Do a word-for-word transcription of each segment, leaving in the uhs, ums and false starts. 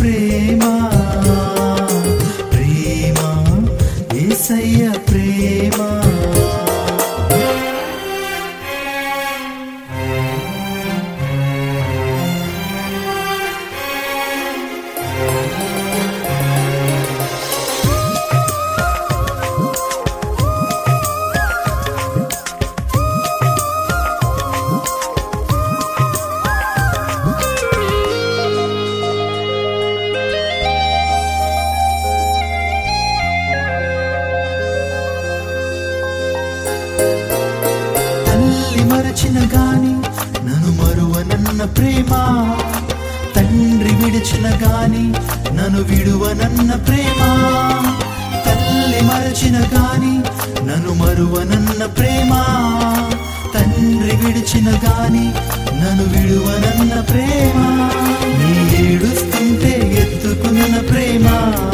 ప్రేమ ప్రేమ యేసయ్య ప్రేమ మరచిన గాని నన్ను మరువనన్న ప్రేమ తండ్రి విడిచిన గాని నన్ను విడువనన్న ప్రేమ తల్లి మరచిన గాని నన్ను మరువనన్న ప్రేమ తండ్రి విడిచిన గాని నన్ను విడువనన్న ప్రేమ నీ ఏడుస్తుంటే ఎత్తుకున్న ప్రేమ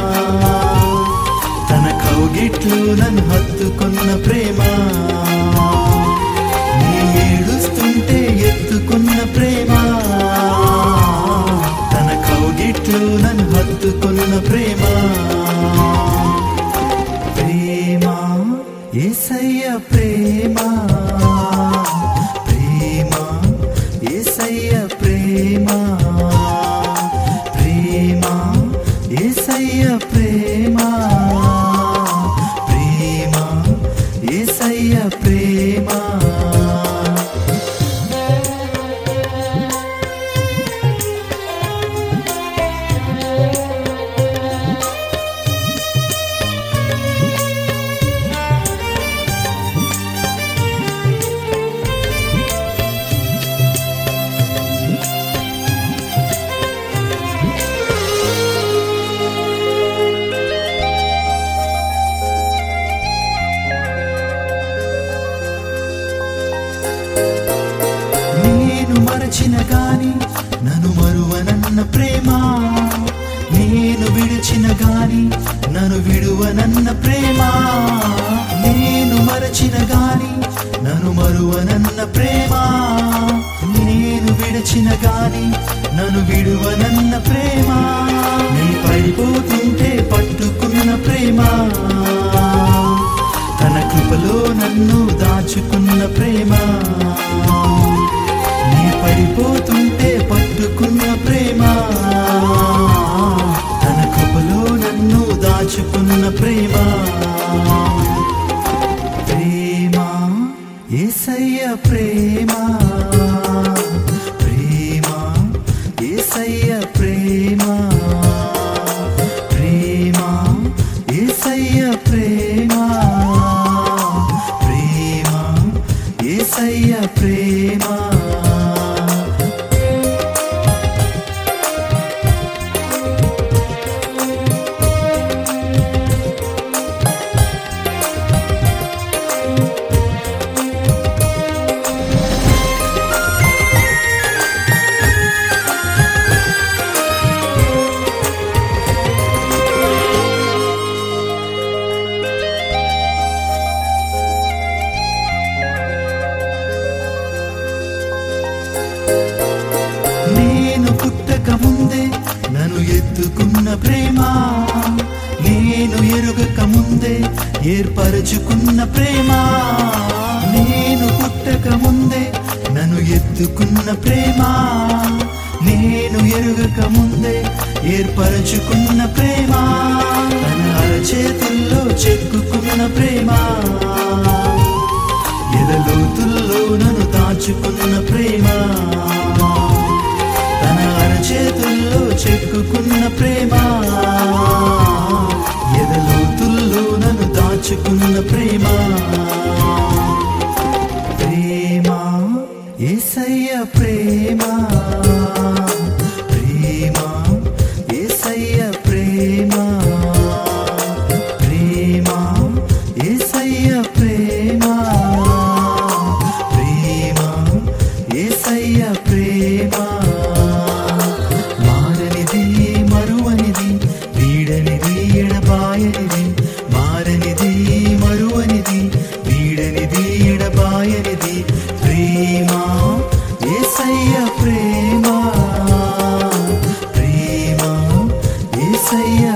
తన కౌగిట్లు నన్ను హత్తుకున్న ప్రేమ ఏడుస్తుంటే ఎత్తుకున్న ప్రేమ తన కౌగిట్లు నన్ను హత్తుకున్న ప్రేమ ప్రేమ యేసయ్య ప్రేమ ప్రేమ యేసయ్య ప్రేమ ప్రేమ యేసయ్య ప్రేమ ప్రేమ యేసయ్య ప్రేమ మరచిన గాని నన్ను మరువనన్న ప్రేమ నేను విడిచిన గాని నన్ను విడువనన్న ప్రేమ నేను మరచిన గాని నన్ను మరువనన్న ప్రేమ నేను విడిచిన గాని నన్ను విడువనన్న ప్రేమ నీ పడిపోతుంటే పట్టుకున్న ప్రేమ తన కృపలో నన్ను దాచుకున్న ప్రేమ నీ పడిపోతుంటే పట్టుకున్న ప్రేమ తన కృపలో నన్ను దాచుకున్న ప్రేమ ప్రేమ యేసయ్య ప్రేమ ప్రేమ యేసయ్య ప్రేమ ప్రేమ యేసయ్య ప్రేమ ప్రేమ యేసయ్య ప్రేమ పుట్టక ముందే నన్ను ఎత్తుకున్న ప్రేమ నేను ఎరుగక ముందే ఏర్పరచుకున్న ప్రేమ నేను పుట్టక ముందే నన్ను ఎత్తుకున్న ప్రేమ నేను ఎరుగక ముందే ఏర్పరచుకున్న ప్రేమ తన అరచేతుల్లో చెక్కుకున్న ప్రేమ ఎదలోతుల్లో నన్ను దాచుకున్న ప్రేమ తన అరచేతుల్లో చెక్కుకున్న ప్రేమ ఎదలోతుల్లో నన్ను దాచుకున్న ప్రేమ ప్రేమ యేసయ్య ప్రేమ ప్రేమ యేసయ్య ప్రేమ ప్రేమ యేసయ్య ప్రేమ ప్రేమ యేసయ్య ప్రేమ మారనిది మరువనిది వీడనిది ఎడబాయనిది మారనిది మరువనిది వీడనిది ఎడబాయనిది ప్రేమ యేసయ్య ప్రేమ ప్రేమ యేసయ్యా